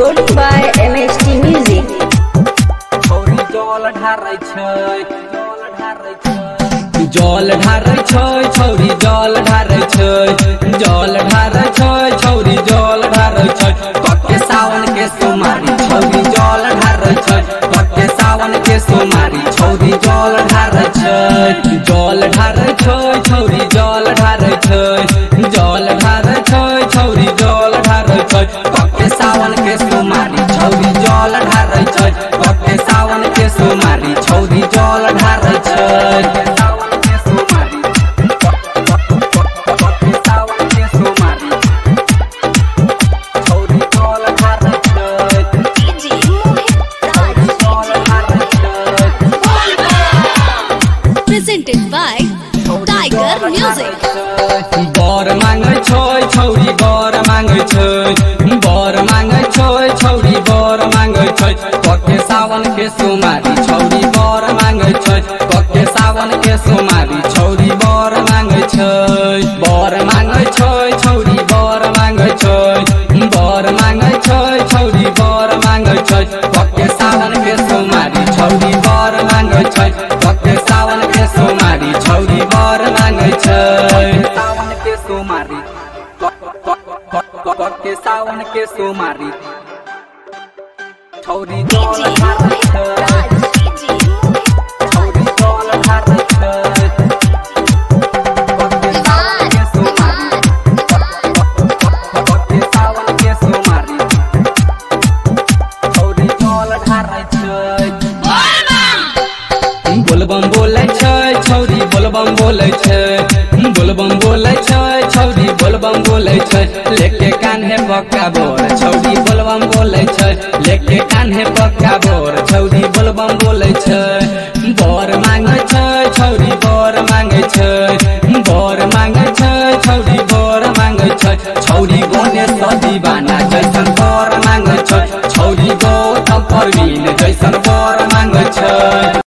Recording by MHT Music. छौरी जल ढारै छै जल ढारै छै छौरी जल ढारै छै जल ढारै छै छौरी जल ढारै छै पक्के सावन के सोमारी छौरी जल ढारै छै पक्के सावन के सोमारी छौरी जल ढारै छै जल ढारै छै छौरी जल ढारै छै जल ढारै छै छौरी जल ढारै छै पक्के सावन के सोमारी छौरी जल ढारै छै पक्के सावन के सोमारी छौरी जल ढारै छै सावन के सोमारी पक्के सावन के सोमारी छौरी जल ढारै छै Presented by Tiger Music. बर मांगे छै छौरी बर मांगे छै बर मांगे छै छौरी बर मांगे छै पक्के सावन के सोमारी छौरी बर मांगे छै पक्के सावन के सोमारी छौरी बर मांगे छै बर मांगे छै छौरी बर मांगे छै बर मांगे छै छौरी बर मांगे छै पक्के सावन के सोमारी छौरी बर मांगे छै पक्के सावन के सोमारी छौरी बर मांगे छै सावन के सोमारी पक्के सावन के सोमारी छौरी जल ढारै छै छौरी जल ढारै छै पक्के सावन के सोमारी पक्के सावन के सोमारी छौरी जल ढारै छै बोलबम बोलै छै छौरी बोलबम बोलै छै बोलबम बोलै छै छौरी बोलबम बोलै छै लेके कान्हे पक्का बोल छौरी